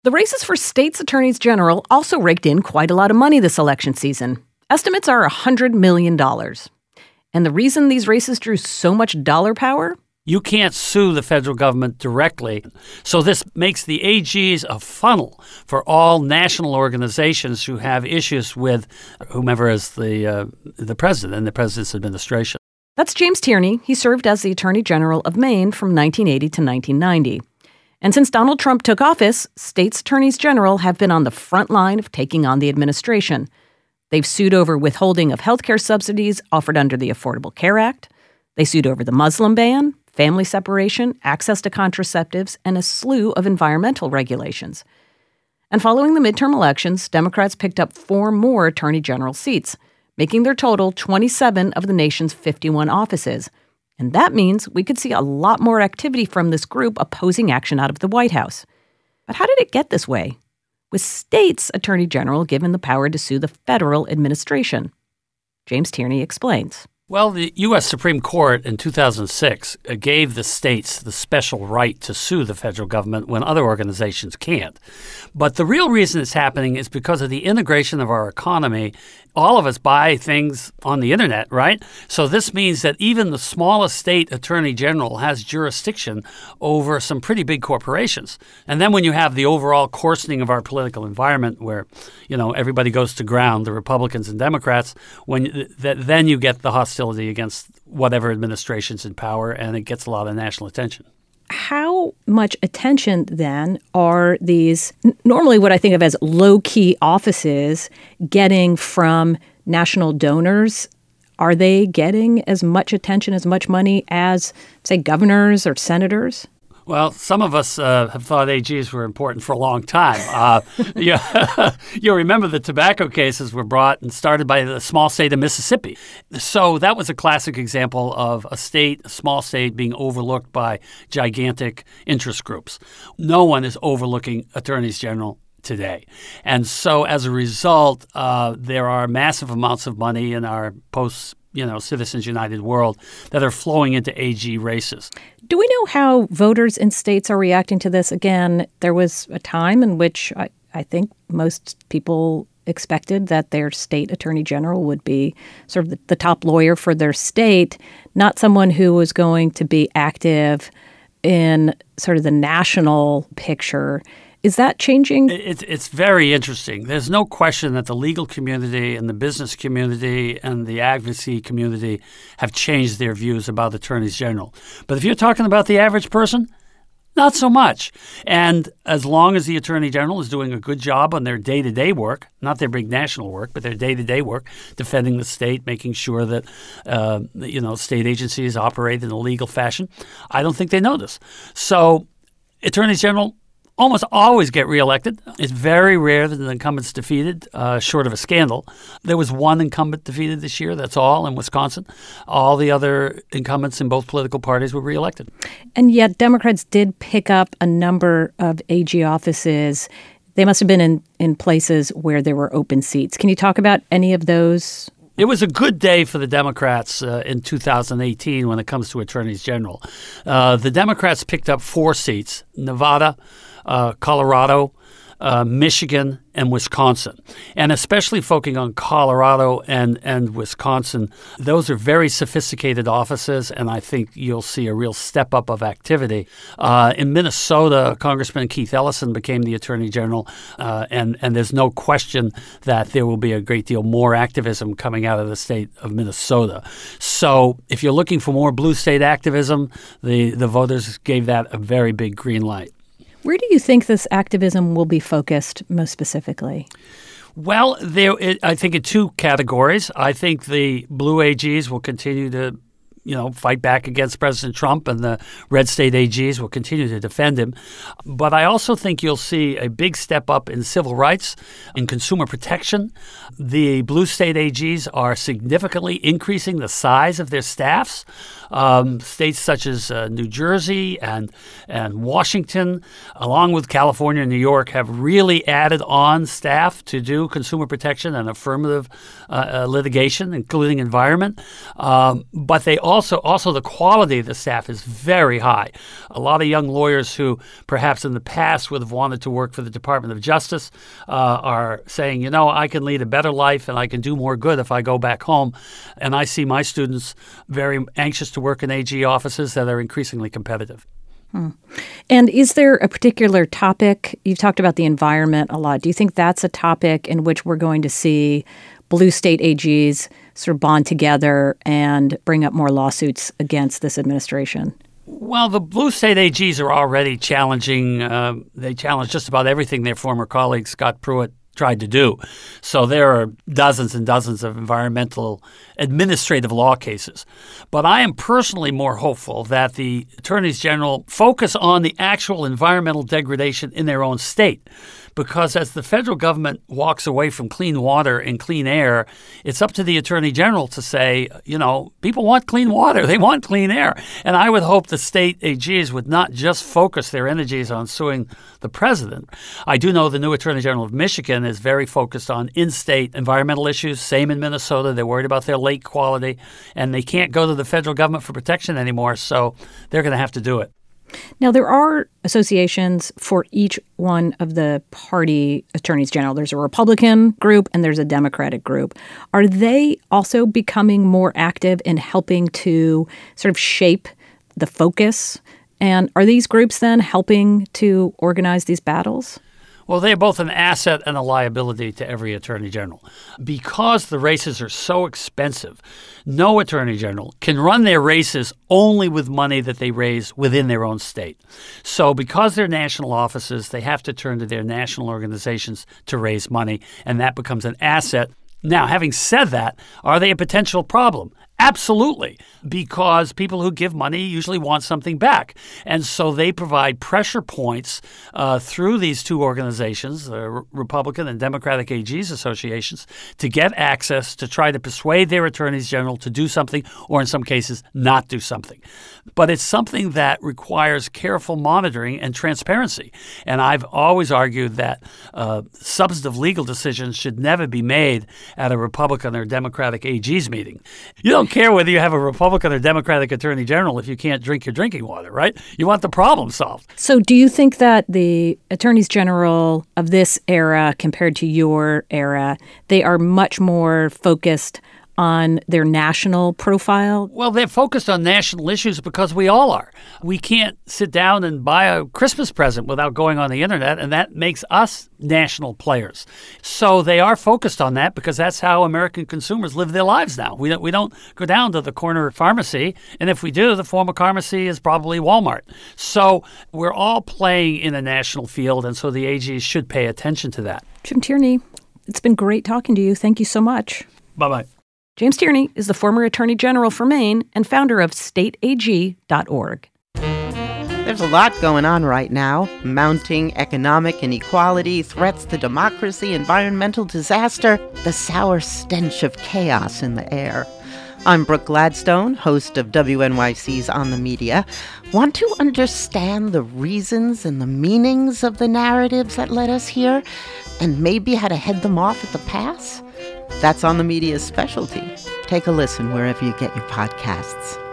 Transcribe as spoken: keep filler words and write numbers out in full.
The races for states' attorneys general also raked in quite a lot of money this election season. Estimates are one hundred million dollars. And the reason these races drew so much dollar power? You can't sue the federal government directly. So this makes the A Gs a funnel for all national organizations who have issues with whomever is the uh, the president and the president's administration. That's James Tierney. He served as the Attorney General of Maine from nineteen eighty to nineteen ninety. And since Donald Trump took office, states' attorneys general have been on the front line of taking on the administration. They've sued over withholding of health care subsidies offered under the Affordable Care Act. They sued over the Muslim ban, family separation, access to contraceptives, and a slew of environmental regulations. And following the midterm elections, Democrats picked up four more attorney general seats, making their total twenty-seven of the nation's fifty-one offices. And that means we could see a lot more activity from this group opposing action out of the White House. But how did it get this way? With states' attorney general given the power to sue the federal administration? James Tierney explains. Well, the U S Supreme Court in two thousand six gave the states the special right to sue the federal government when other organizations can't. But the real reason it's happening is because of the integration of our economy. All of us buy things on the internet, right? So this means that even the smallest state attorney general has jurisdiction over some pretty big corporations. And then when you have the overall coarsening of our political environment where, you know, everybody goes to ground, the Republicans and Democrats, when th- then you get the hostility against whatever administration's in power, and it gets a lot of national attention. How much attention, then, are these n- normally what I think of as low-key offices getting from national donors? Are they getting as much attention, as much money as, say, governors or senators? Well, some of us uh, have thought A Gs were important for a long time. Uh, you, you'll remember the tobacco cases were brought and started by the small state of Mississippi. So that was a classic example of a state, a small state, being overlooked by gigantic interest groups. No one is overlooking attorneys general today. And so as a result, uh, there are massive amounts of money in our post you know, Citizens United world that are flowing into A G races. Do we know how voters in states are reacting to this? Again, there was a time in which I, I think most people expected that their state attorney general would be sort of the, the top lawyer for their state, not someone who was going to be active in sort of the national picture. Is that changing? It's it's very interesting. There's no question that the legal community and the business community and the advocacy community have changed their views about attorneys general. But if you're talking about the average person, not so much. And as long as the attorney general is doing a good job on their day-to-day work, not their big national work, but their day-to-day work, defending the state, making sure that uh, you know state agencies operate in a legal fashion, I don't think they notice. So attorneys general almost always get reelected. It's very rare that an incumbent's defeated, uh, short of a scandal. There was one incumbent defeated this year, that's all, in Wisconsin. All the other incumbents in both political parties were reelected. And yet Democrats did pick up a number of A G offices. They must have been in, in places where there were open seats. Can you talk about any of those? It was a good day for the Democrats uh, in two thousand eighteen when it comes to attorneys general. Uh, the Democrats picked up four seats: Nevada, uh, Colorado, uh, Michigan, and Wisconsin. And especially focusing on Colorado and, and Wisconsin, those are very sophisticated offices, and I think you'll see a real step up of activity. Uh, in Minnesota, Congressman Keith Ellison became the Attorney General, uh, and, and there's no question that there will be a great deal more activism coming out of the state of Minnesota. So if you're looking for more blue state activism, the, the voters gave that a very big green light. Where do you think this activism will be focused most specifically? Well, there, it, I think in two categories. I think the blue A Gs will continue to, you know, fight back against President Trump, and the red state A Gs will continue to defend him. But I also think you'll see a big step up in civil rights, in consumer protection. The blue state A Gs are significantly increasing the size of their staffs. Um, states such as uh, New Jersey and and Washington, along with California and New York, have really added on staff to do consumer protection and affirmative uh, uh, litigation, including environment. Um, but they also also the quality of the staff is very high. A lot of young lawyers who perhaps in the past would have wanted to work for the Department of Justice uh, are saying, you know, I can lead a better life and I can do more good if I go back home. And I see my students very anxious to work in A G offices that are increasingly competitive. Hmm. And is there a particular topic? You've talked about the environment a lot. Do you think that's a topic in which we're going to see blue state A Gs sort of bond together and bring up more lawsuits against this administration? Well, the blue state A Gs are already challenging. Uh, they challenge just about everything their former colleague Scott Pruitt tried to do. So there are dozens and dozens of environmental administrative law cases. But I am personally more hopeful that the attorneys general focus on the actual environmental degradation in their own state. Because as the federal government walks away from clean water and clean air, it's up to the attorney general to say, you know, people want clean water. They want clean air. And I would hope the state A Gs would not just focus their energies on suing the president. I do know the new attorney general of Michigan is very focused on in-state environmental issues. Same in Minnesota. They're worried about their lake quality. And they can't go to the federal government for protection anymore. So they're going to have to do it. Now, there are associations for each one of the party attorneys general. There's a Republican group and there's a Democratic group. Are they also becoming more active in helping to sort of shape the focus? And are these groups then helping to organize these battles? Well, they're both an asset and a liability to every attorney general. Because the races are so expensive, no attorney general can run their races only with money that they raise within their own state. So because they're national offices, they have to turn to their national organizations to raise money, and that becomes an asset. Now, having said that, are they a potential problem? Absolutely, because people who give money usually want something back. And so they provide pressure points uh, through these two organizations, the Republican and Democratic A Gs associations, to get access to try to persuade their attorneys general to do something or in some cases not do something. But it's something that requires careful monitoring and transparency. And I've always argued that uh, substantive legal decisions should never be made at a Republican or Democratic A Gs meeting. You don't care whether you have a Republican or Democratic attorney general if you can't drink your drinking water, right? You want the problem solved. So do you think that the attorneys general of this era compared to your era, they are much more focused on their national profile? Well, they're focused on national issues because we all are. We can't sit down and buy a Christmas present without going on the internet, and that makes us national players. So they are focused on that because that's how American consumers live their lives now. We don't, we don't go down to the corner pharmacy, and if we do, the former pharmacy is probably Walmart. So we're all playing in a national field, and so the A Gs should pay attention to that. Jim Tierney, it's been great talking to you. Thank you so much. Bye-bye. James Tierney is the former Attorney General for Maine and founder of state a g dot org. There's a lot going on right now. Mounting economic inequality, threats to democracy, environmental disaster, the sour stench of chaos in the air. I'm Brooke Gladstone, host of W N Y C's On the Media. Want to understand the reasons and the meanings of the narratives that led us here, and maybe how to head them off at the pass? That's On the Media's specialty. Take a listen wherever you get your podcasts.